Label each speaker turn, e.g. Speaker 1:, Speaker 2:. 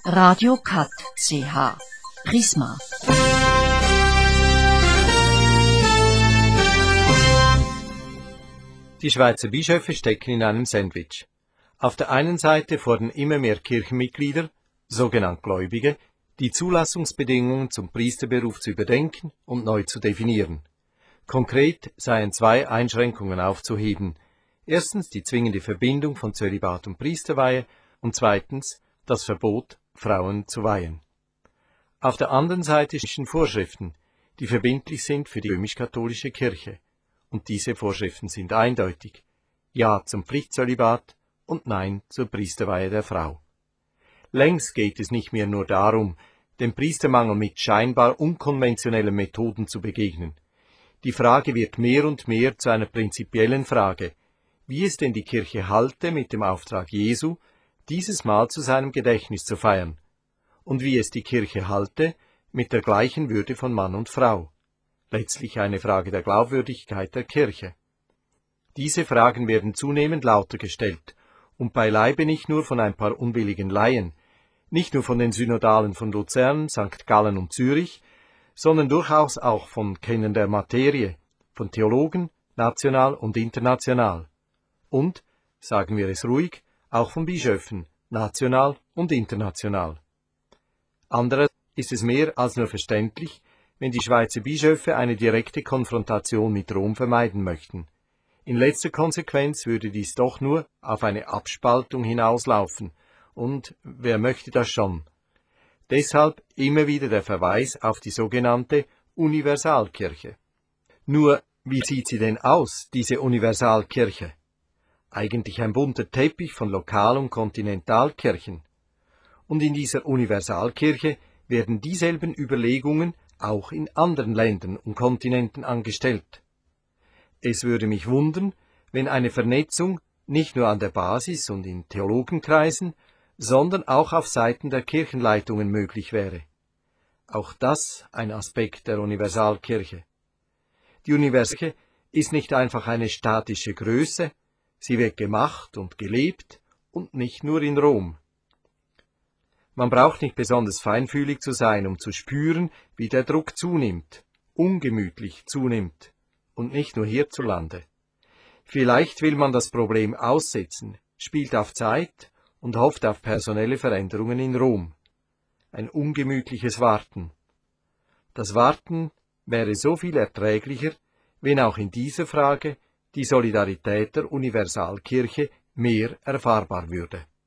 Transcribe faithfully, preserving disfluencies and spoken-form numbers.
Speaker 1: Radio Cut C H. Prisma.
Speaker 2: Die Schweizer Bischöfe stecken in einem Sandwich. Auf der einen Seite fordern immer mehr Kirchenmitglieder, sogenannte Gläubige, die Zulassungsbedingungen zum Priesterberuf zu überdenken und neu zu definieren. Konkret seien zwei Einschränkungen aufzuheben. Erstens die zwingende Verbindung von Zölibat und Priesterweihe und zweitens das Verbot, Frauen zu weihen. Auf der anderen Seite stehen Vorschriften, die verbindlich sind für die römisch-katholische Kirche. Und diese Vorschriften sind eindeutig. Ja zum Pflichtzölibat und Nein zur Priesterweihe der Frau. Längst geht es nicht mehr nur darum, dem Priestermangel mit scheinbar unkonventionellen Methoden zu begegnen. Die Frage wird mehr und mehr zu einer prinzipiellen Frage, wie es denn die Kirche halte, mit dem Auftrag Jesu, dieses Mal zu seinem Gedächtnis zu feiern, und wie es die Kirche halte, mit der gleichen Würde von Mann und Frau. Letztlich eine Frage der Glaubwürdigkeit der Kirche. Diese Fragen werden zunehmend lauter gestellt, und beileibe nicht nur von ein paar unwilligen Laien, nicht nur von den Synodalen von Luzern, Sankt Gallen und Zürich, sondern durchaus auch von Kennern der Materie, von Theologen, national und international. Und, sagen wir es ruhig, auch von Bischöfen, national und international. Andererseits ist es mehr als nur verständlich, wenn die Schweizer Bischöfe eine direkte Konfrontation mit Rom vermeiden möchten. In letzter Konsequenz würde dies doch nur auf eine Abspaltung hinauslaufen, und wer möchte das schon? Deshalb immer wieder der Verweis auf die sogenannte Universalkirche. Nur, wie sieht sie denn aus, diese Universalkirche? Eigentlich ein bunter Teppich von Lokal- und Kontinentalkirchen. Und in dieser Universalkirche werden dieselben Überlegungen auch in anderen Ländern und Kontinenten angestellt. Es würde mich wundern, wenn eine Vernetzung nicht nur an der Basis und in Theologenkreisen, sondern auch auf Seiten der Kirchenleitungen möglich wäre. Auch das ein Aspekt der Universalkirche. Die Universalkirche ist nicht einfach eine statische Größe, sie wird gemacht und gelebt und nicht nur in Rom. Man braucht nicht besonders feinfühlig zu sein, um zu spüren, wie der Druck zunimmt, ungemütlich zunimmt, und nicht nur hierzulande. Vielleicht will man das Problem aussitzen, spielt auf Zeit und hofft auf personelle Veränderungen in Rom. Ein ungemütliches Warten. Das Warten wäre so viel erträglicher, wenn auch in dieser Frage die Solidarität der Universalkirche mehr erfahrbar würde.